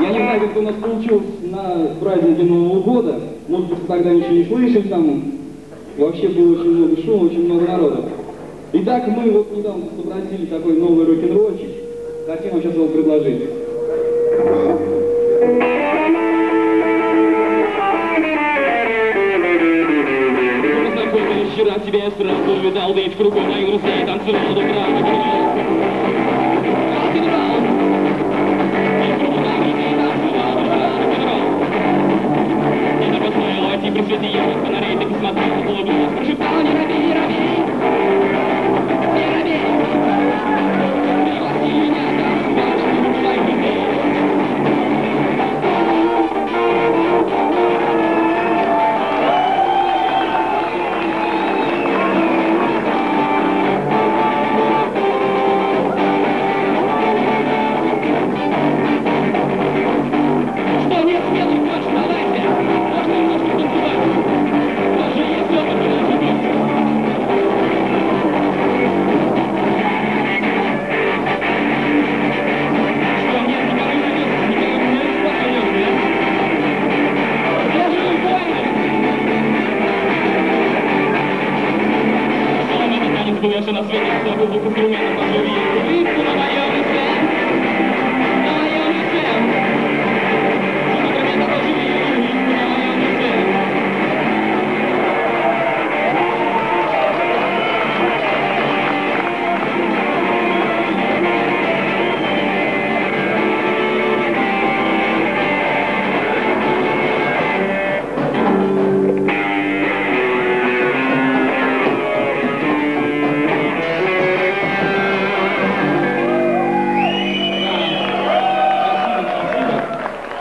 Я не знаю, как у нас получилось на празднике Нового года. Может быть, тогда ничего не слышали там. Вообще было очень много шума, очень много народа. Итак, мы вот недавно попросили такой новый рок-н-ролльчик. Хотим вам сейчас его предложить. Вчера тебя я сразу увидал, ведь кругом моих друзей танцевал до утра. И при свете ярких фонарей ты посмотрел, улыбнулась, прошептала: не робей, не робей, не робей. Пригласи меня танцевать, не убивай людей. Что нет, смелый, больше давайте. Можно немножко танцевать. Тоже есть опыт, не ошибись. Что нет, никого не видел, никого не видел, что нет. Я же убойный. Словно этот танец был, я все на свете, забыл звук инструментов,